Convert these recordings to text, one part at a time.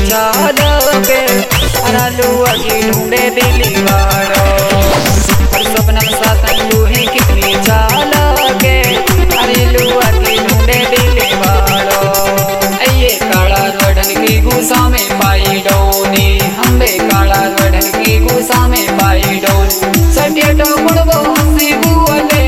चालोगे लुआ की ढूंढे दिली वालो सपना सातन तू ही कितनी चालोगे अरे लुआ की ढूंढे दिली वालो ये काला रोडन की गुस्सा में पाई डोनी हम्बे काला रोडन की गुस्सा में पाई डोनी सटिया टोकड़ वो हंसी बुअले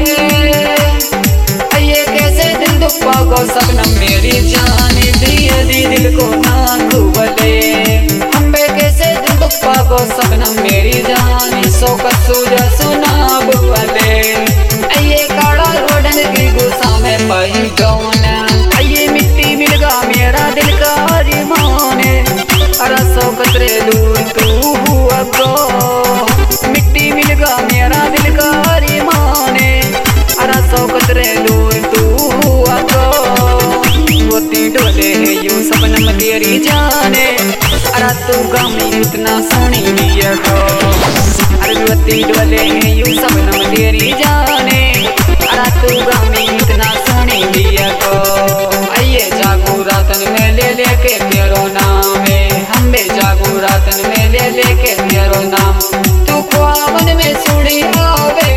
ये कैसे दिल दुखा को सपना मेरी जान दिए दी दिल को ना खुबले हम्बे कैसे दिल दुखा को सपना मेरी जान सो कसूजा सुना बुअले ये काला रोडन की गुस्सा में पाई डोना ये मिट्टी मिल गा मेरा दिल का अरमाने अरे सौ कतरे दूर तू हुआ गो मिट्टी मिल गा मेरा दिल का अरमाने अरे सौ कतरे दूर तू हुआ गो वो डोले है यूं सपनम तेरी जाने अरे तू गामी इतना सोनी लिया को अरे वो डोले है यूं सपनम तेरी जाने अरे तू गामी इतना सोनी लिया को जागू रातन में ले लेके तेरो नाम है हम्बे जागू रातन में ले लेके तेरो नाम तू ख्वाबन में सुनी आवे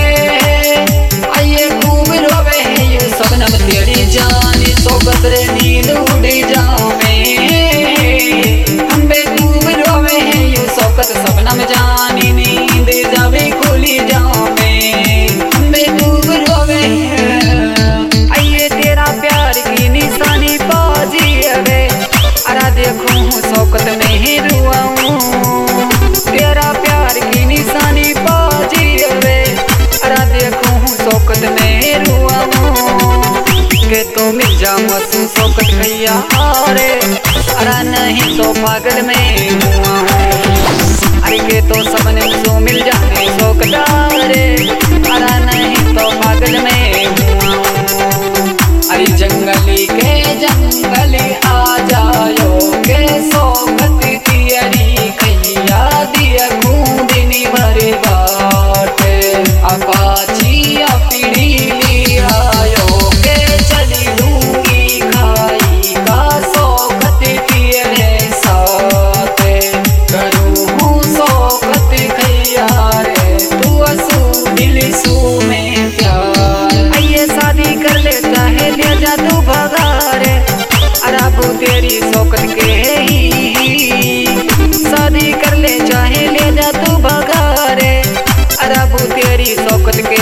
आइए खूब रोवे है ये सपनम तेरी जान सो कतरे नींद उड़ी जावे हम्बे खूब रोवे है ये सौकत सपनम जानी नींद जावे खुली जावे हम्बे खूब रोवे आइए तेरा प्यार की निशानी बाजी अरे अरे देखूं शौकत में ही रुआऊं तेरा प्यार की निशानी बाजी अरे अरे देखूं शौकत में ही रुआऊं के तो मिल जाऊं शौकत भैया अरे अरे नहीं तो पागल में हुआ अरे के तो सपने सो मिल जाने शौकत अरे अरे नहीं तो पागल में हुआ अरे जंगली के जंगली आ जायो के सोगत तियरी कैया दिया कूदनी भरे बाट अपाची अपीड़ी ली आयो के चली लूंगी खाई का सोगत तियरे साथ करूँ सोगत खैया रे तू असू दिल सू में प्यार आइए शादी कर ले चाहे ले जा तू भगा रे अराबू तेरी शौकत के ही शादी कर ले चाहे ले जा तू भगा रे अराबू तेरी शौकत के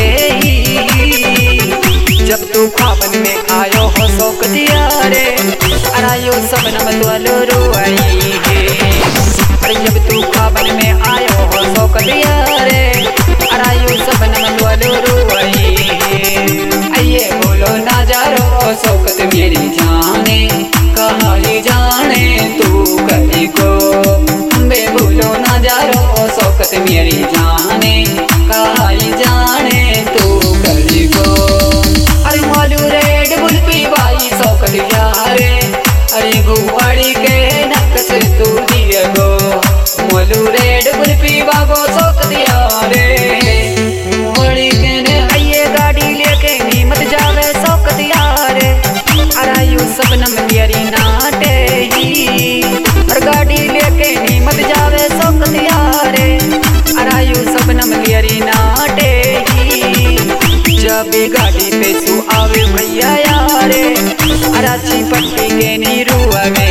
ही जब तू ख्वाबन में आयो हो शौकत यारे अरायो सबनम द्वालो रुआई है अरे जब तू ख्वाबन में आयो हो शौकत यारे अरायो सबनम द्वालो रुआई है आइए बोलो ना जारो शौकत मेरी जाने कहाँ ही जाने तू कहीं को हम्बे बोलो ना जारो शौकत मेरी जाने कहाँ ही जाने तू कहीं को अरे मालू रेड बुल पी भाई शौकत यारे अरे गुवाड़ी के नक से तू दिए गो मालू रेड बुल पी बागो शौकत यारे गुवाड़ी के ने आइए गाड़ी लेके नी मत जावे शौकत यारे अरायु सपनम तेरी नाटे ही और गाड़ी लेके नी मत जावे शौकत यारे अरायु सपनम तेरी नाटे ही जब गाड़ी पे सू आवे भैया यारे अराची पट्टी के नी रुआवे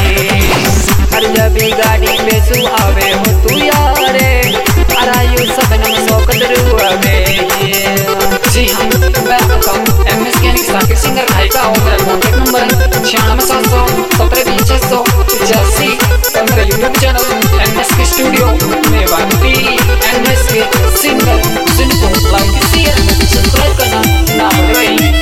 और जब गाड़ी पे सू आवे हो तू यारे अरायु सपनम शौकत रुआवे जी हाँ मैं एमएस के सिंगर गायिका और मेरा कॉन्टैक्ट नंबर 96701720 और मेरा यूट्यूब चैनल एमएस के स्टूडियो में वाकई एमएस के सिंगर जिनको लाइक शेयर सब्सक्राइब करना ना भूलें।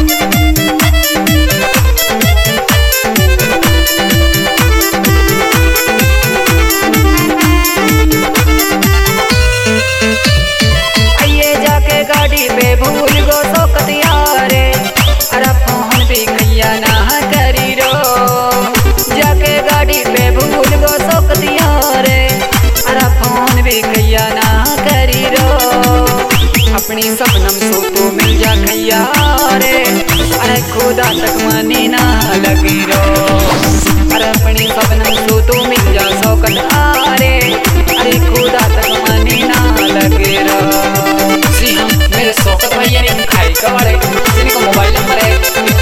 गाड़ी पे भूल गो शौकत यारे अरे फोन भी कैया ना करी रो जाके गाड़ी पे भूल गो शौकत यारे अरे फोन भी कैया ना करी रो अपनी सपनम सो तो मिल जा कैया रे अरे खुदा तक मनी ना लगी रो अरे अपनी सपनम सो तो मिल जा शौकत आरे, अरे खुदा तक मनी ना लगे रहा। जी हाँ, मेरे शौकत भैया ने खाई का वाले जिनका मोबाइल नंबर है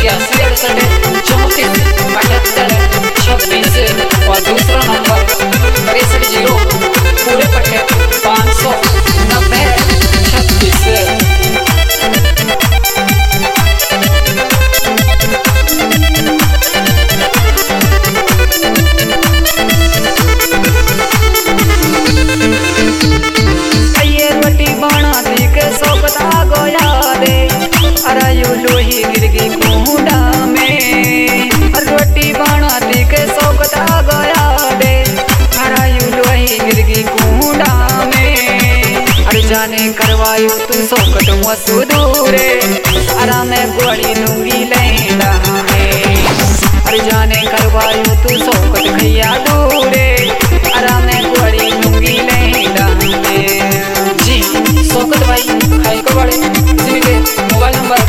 8168 और दूसरा नंबर 63 पूरे पट्टे 590 36। लोही गिर गई कुंडा में, रोटी बनाती के शौकत आ गया दे। हरायू लोही गिर गई कुंडा में, अरे जाने करवायू तू शौकत मसू दूरे। अरा मैं गोड़ी लूंगी लैंडा में, अरे जाने करवायू तू शौकत खैया दूरे। अरा मैं गोड़ी लूंगी लैंडा में। जी शौकत भाई खाई को बड़े जिनके मोबाइल नंबर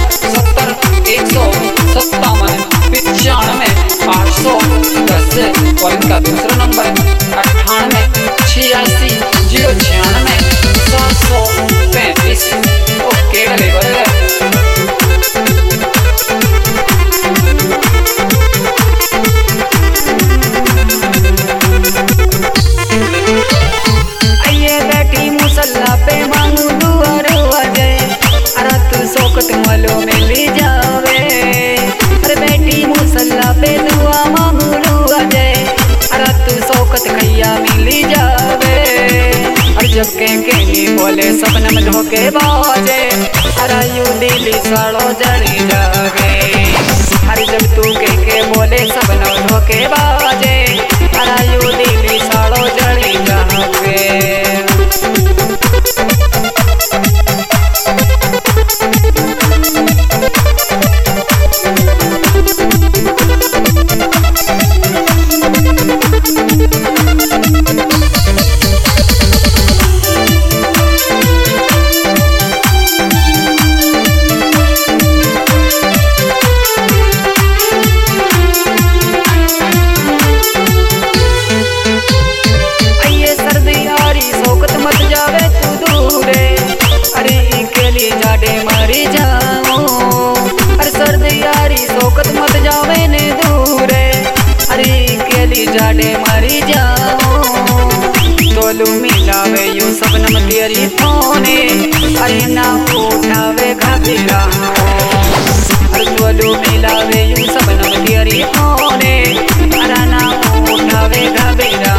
70 157 95 810 और इनका दूसरा नंबर 98 86 096 735। ओके डिलीवर है। आइए बैठी मुसल्ला पे मांगू दुआ रोजे, अरे तू शौकत मलो में ले जावे। अरे बैठी मुसल्ला पे दुआ मांगू रोजे, अरे तू शौकत खैया मिली जावे। और जब के बोले सपनम धोखे बाजे, अरे यू दिली साड़ो जड़ी जावे। अरे जब तू के बोले सपनम धोखे बाजे, अरे यू दिली साड़ो जड़ी जावे। जाडे मरी जाओ तोलू मिलावे यू सपनम तेरी फोने, अरे ना उठावे घबरा। अरे तोलू मिलावे यू सपनम तेरी फोने, अरे ना उठावे घबरा।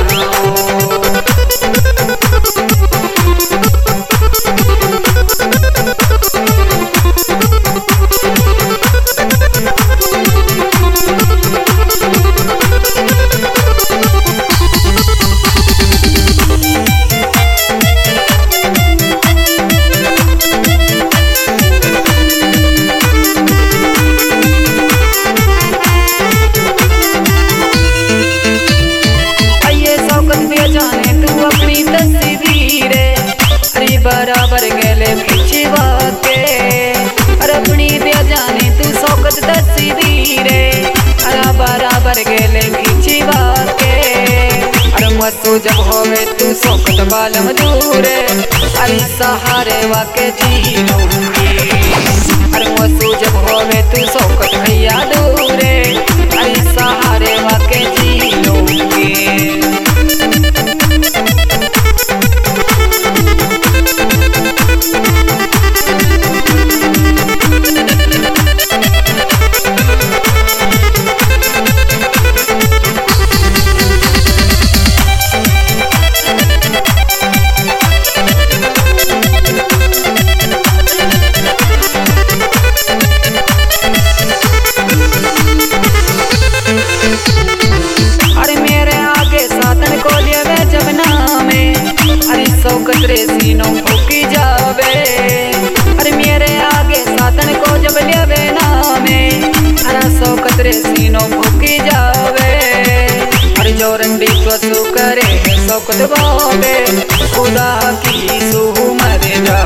बराबर गले खिंचवा के, अरे अपनी बेजाने तू शौकत तस्वीरे। अरे बराबर गले खिंचवा के, अरे मसू जब होवे तू शौकत बालम दूरे। अरे सहारे वाके जी लूंगी, अरे मसू जब होवे तू शौकत भैया दूरे। अरे सहारे वाके जी लूंगी। शौकत रे सीनों फूकी जावे, अरे मेरे आगे सातन को जब लेवे नामे। अरे शौकत रे सीनों फूकी जावे, अरे जोरंडी तो सु करे शौकत बाबे। खुदा की सू मर जा